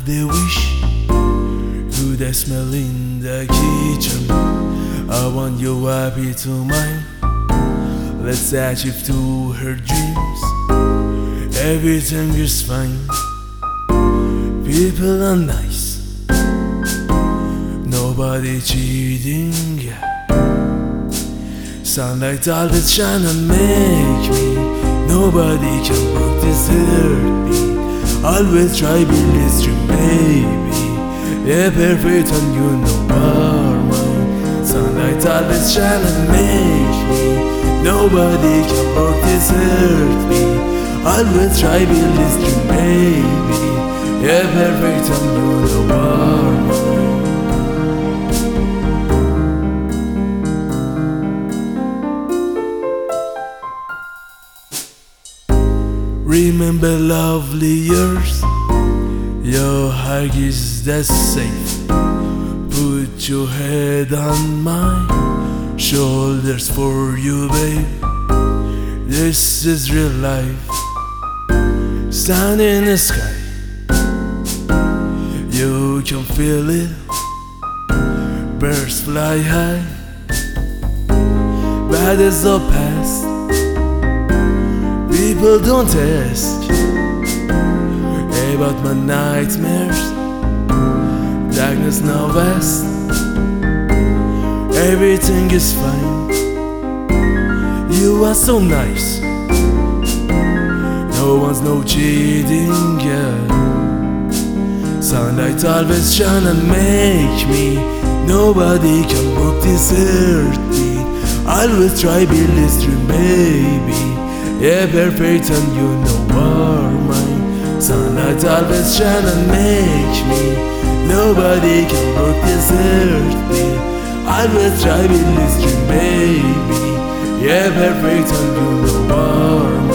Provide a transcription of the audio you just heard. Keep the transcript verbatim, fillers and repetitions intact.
the wish, good smell in the kitchen. I want you happy to mine. Let's achieve to her dreams. Everything is fine. People are nice. Nobody cheating. Sunlight always shine and make me. Nobody can break this heartbeat. Always try believe dream, baby. Yeah, perfect and you know are mine. Sunlight always shine and make me. Nobody can break this heartbeat. Always try believe dream, baby. Yeah, perfect and you know are mine. Remember lovely years, your heart is that safe. Put your head on my shoulders for you, babe. This is real life, sun in the sky. You can feel it, birds fly high. Bad is the past, people don't ask about my nightmares. Darkness now vast. Everything is fine. You are so nice. No one's no cheating, yeah. Sunlight always shine and make me. Nobody can break this heartbeat. Always try believe dream, baby. Yeah, perfect and you know are mine. Sunlight always shine and make me. Nobody can break this heartbeat. Always try believe dream, baby. Yeah, perfect and you know are mine.